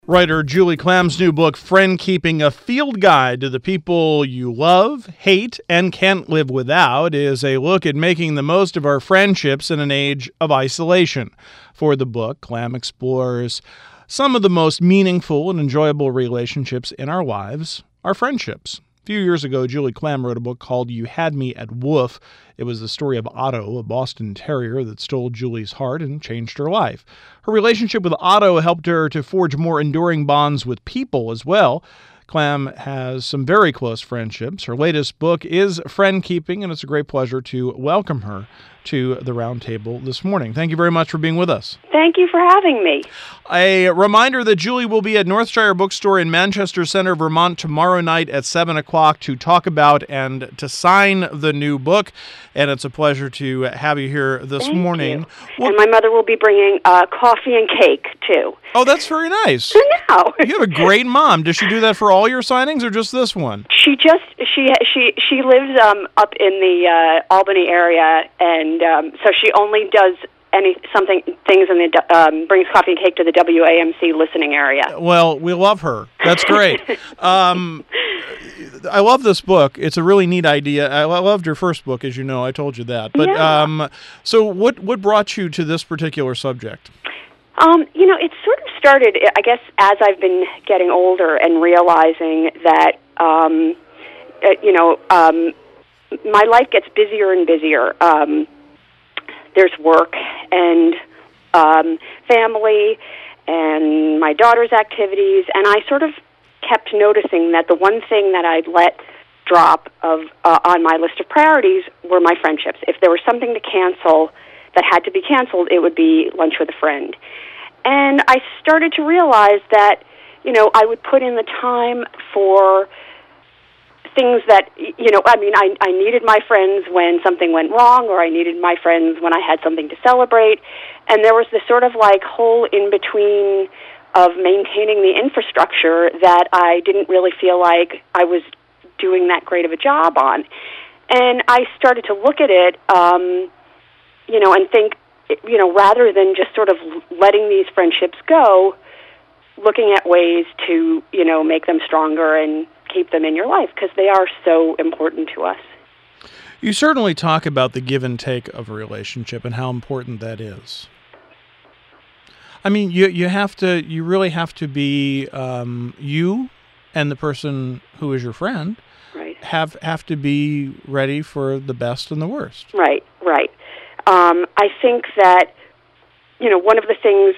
Writer Julie Clam's new book, Friend Keeping, a field guide to the people you love, hate, and can't live without, is a look at making the most of our friendships in an age of isolation. For the book, Clam explores some of the most meaningful and enjoyable relationships in our lives, our friendships. A few years ago, Julie Clam wrote a book called You Had Me at Woof. It was the story of Otto, a Boston Terrier that stole Julie's heart and changed her life. Her relationship with Otto helped her to forge more enduring bonds with people as well. Clam has some very close friendships. Her latest book is Friend Keeping, and it's a great pleasure to welcome her to the round table this morning. Thank you very much for being with us. Thank you for having me. A reminder that Julie will be at Northshire Bookstore in Manchester Center, Vermont tomorrow night at 7 o'clock to talk about and to sign the new book. And it's a pleasure to have you here this morning. Well, and my mother will be bringing coffee and cake, too. Oh, that's very nice. I know. You have a great mom. Does she do that for all your signings or just this one? She lives up in the Albany area, and so she only does things in the brings coffee and cake to the WAMC listening area. Well, we love her. That's great. I love this book. It's a really neat idea. I loved your first book, as you know. I told you that. But yeah. So what brought you to this particular subject? It sort of started, I guess, as I've been getting older and realizing that, my life gets busier and busier. There's work and family and my daughter's activities, and I sort of kept noticing that the one thing that I'd let drop on my list of priorities were my friendships. If there was something to cancel that had to be canceled, it would be lunch with a friend. And I started to realize that, I would put in the time for things that, I needed my friends when something went wrong, or I needed my friends when I had something to celebrate. And there was this sort of whole in-between of maintaining the infrastructure that I didn't really feel like I was doing that great of a job on. And I started to look at it, and think, rather than just sort of letting these friendships go, looking at ways to, make them stronger and keep them in your life, because they are so important to us. You certainly talk about the give and take of a relationship and how important that is. I mean, you really have to be, you and the person who is your friend, right, have to be ready for the best and the worst. Right. I think that, one of the things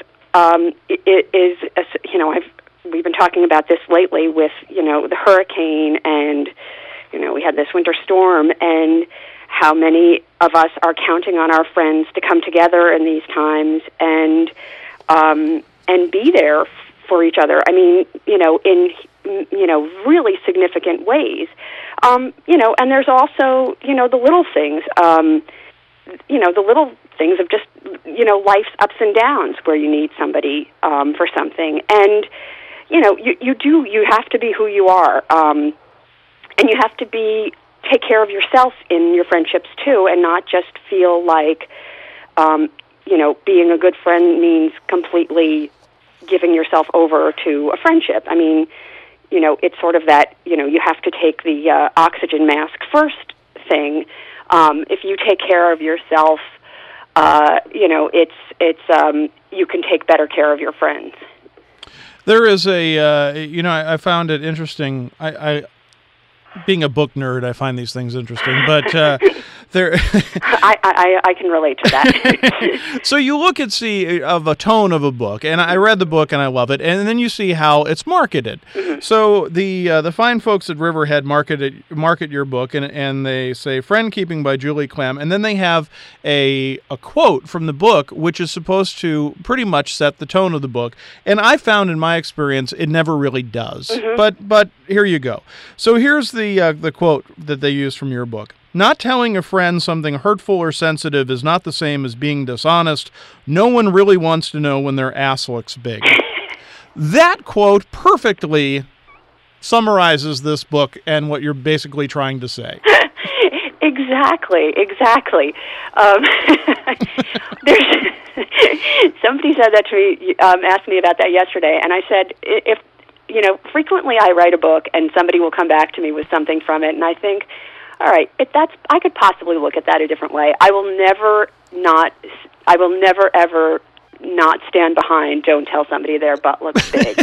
we've been talking about this lately with, the hurricane, and, we had this winter storm, and how many of us are counting on our friends to come together in these times and be there for each other. I mean, in really significant ways. And there's also, the little things, the little things of just, life's ups and downs where you need somebody for something. And, you have to be who you are. And you have to take care of yourself in your friendships too, and not just feel like, being a good friend means completely giving yourself over to a friendship. I mean, it's sort of that, you have to take the oxygen mask first thing. If you take care of yourself, you can take better care of your friends. There is I found it interesting. I being a book nerd, I find these things interesting, but there. I can relate to that. So you look at of a tone of a book, and I read the book and I love it, and then you see how it's marketed. Mm-hmm. So the fine folks at Riverhead market your book, and they say "Friend Keeping" by Julie Clam, and then they have a quote from the book, which is supposed to pretty much set the tone of the book. And I found, in my experience, it never really does. Mm-hmm. But here you go. So here's the quote that they use from your book. Not telling a friend something hurtful or sensitive is not the same as being dishonest. No one really wants to know when their ass looks big. That quote perfectly summarizes this book and what you're basically trying to say. Exactly. There's somebody said that to me, asked me about that yesterday, and I said, if frequently I write a book and somebody will come back to me with something from it, and I think, all right, I could possibly look at that a different way. I will never ever not stand behind, don't tell somebody their butt looks big.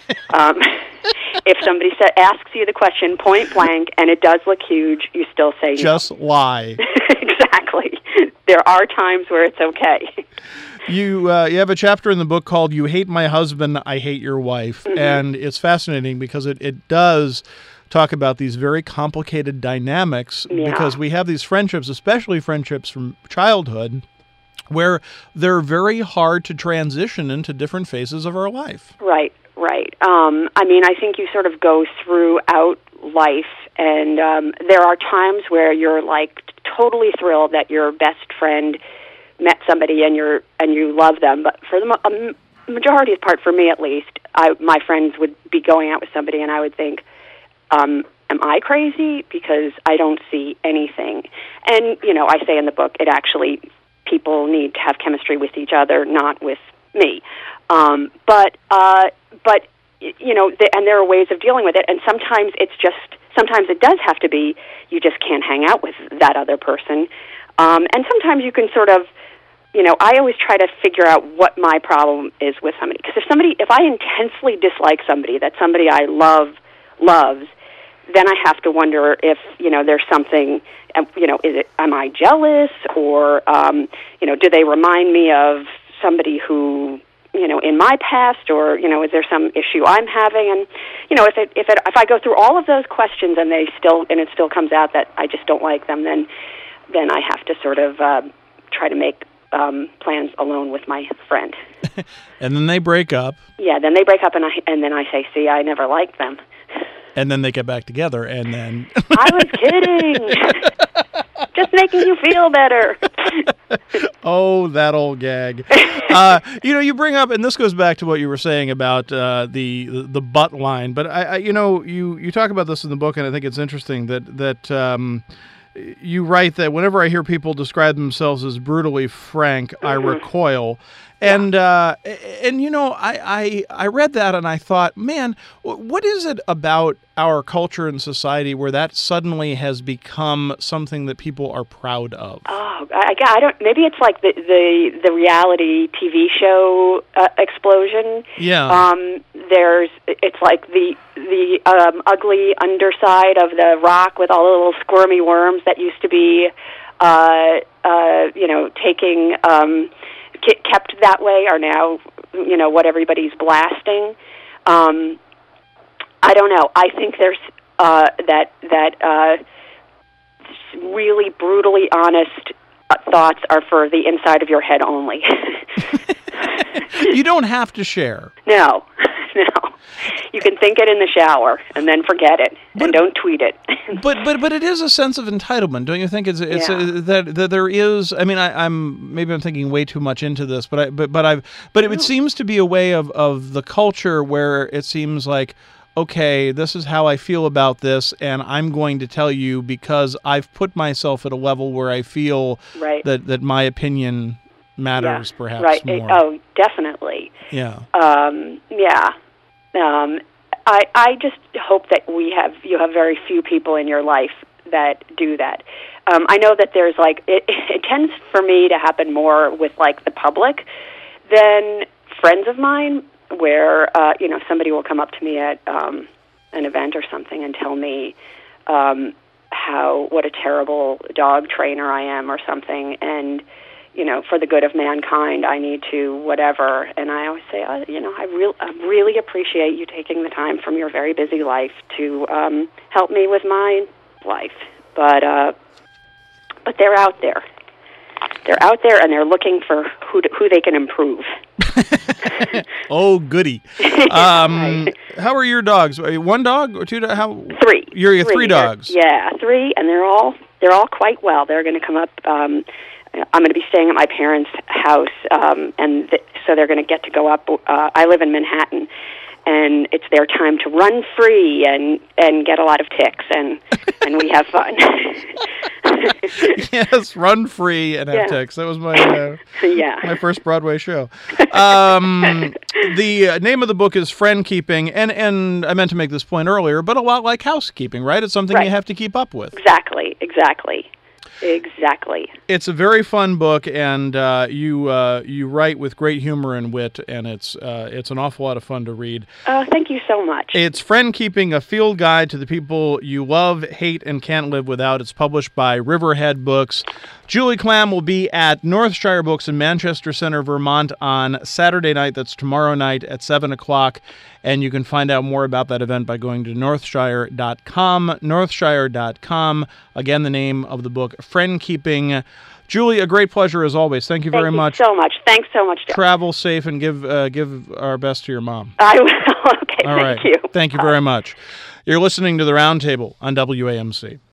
If somebody asks you the question point blank and it does look huge, you still say just no. lie. Exactly. There are times where it's okay. You have a chapter in the book called "You Hate My Husband, I Hate Your Wife," and it's fascinating because it does talk about these very complicated dynamics, because we have these friendships, especially friendships from childhood, where they're very hard to transition into different phases of our life. Right. I think you sort of go throughout life, and there are times where you're like totally thrilled that your best friend met somebody and you love them. But for the majority of the part, for me at least, my friends would be going out with somebody, and I would think, am I crazy? Because I don't see anything. And I say in the book, it actually, people need to have chemistry with each other, not with me. But and there are ways of dealing with it. And sometimes it does have to be, you just can't hang out with that other person. And sometimes you can sort of, I always try to figure out what my problem is with somebody. Because if I intensely dislike somebody that somebody I loves, then I have to wonder if, there's something, am I jealous, or, do they remind me of somebody who, in my past, or, is there some issue I'm having? And, if I go through all of those questions and it still comes out that I just don't like them, then I have to sort of try to make plans alone with my friend. And then they break up. Yeah, then they break up, and then I say, see, I never liked them. And then they get back together, and then... I was kidding! Just making you feel better. Oh, that old gag. You bring up, and this goes back to what you were saying about the butt line, but you talk about this in the book, and I think it's interesting that you write that whenever I hear people describe themselves as brutally frank, I recoil. And I read that and I thought, man, what is it about our culture and society where that suddenly has become something that people are proud of? Oh, I don't. Maybe it's like the reality TV show explosion. Yeah. It's like the ugly underside of the rock with all the little squirmy worms that used to be, taking. Kept that way are now, what everybody's blasting. I don't know. I think there's that really brutally honest thoughts are for the inside of your head only. You don't have to share. No. You can think it in the shower and then forget it, and don't tweet it. but it is a sense of entitlement, don't you think? It's that there is. I mean, I'm thinking way too much into this, but it seems to be a way of the culture where it seems like, okay, this is how I feel about this, and I'm going to tell you because I've put myself at a level where I feel that my opinion matters, perhaps more. Oh, definitely. Yeah. I just hope that you have very few people in your life that do that. I know that there's it tends for me to happen more with the public than friends of mine, where somebody will come up to me at an event or something and tell me what a terrible dog trainer I am or something, and for the good of mankind, I need to whatever. And I always say, I really appreciate you taking the time from your very busy life to help me with my life. But they're out there. They're out there, and they're looking for who they can improve. Oh, goody. Right. How are your dogs? Are you one dog or two? Three. You're three dogs. Yeah, three, and they're all quite well. They're going to come up. I'm going to be staying at my parents' house, so they're going to get to go up. I live in Manhattan, and it's their time to run free and get a lot of ticks, and we have fun. Yes, Run Free and Have Text. That was my my first Broadway show. The name of the book is Friend Keeping, and I meant to make this point earlier, but a lot like housekeeping, right? It's something you have to keep up with. Exactly. It's a very fun book, and you write with great humor and wit, and it's an awful lot of fun to read. Oh, thank you so much. It's Friend Keeping, a field guide to the people you love, hate, and can't live without. It's published by Riverhead Books. Julie Clam will be at Northshire Books in Manchester Center, Vermont on Saturday night. That's tomorrow night at 7 o'clock. And you can find out more about that event by going to northshire.com. Northshire.com. Again, the name of the book, Friend Keeping. Julie, a great pleasure as always. Thank you very much. Thank you so much. Thanks so much, Jeff. Travel safe and give our best to your mom. I will. Okay, All right. Thank you. Thank you very much. You're listening to The Roundtable on WAMC.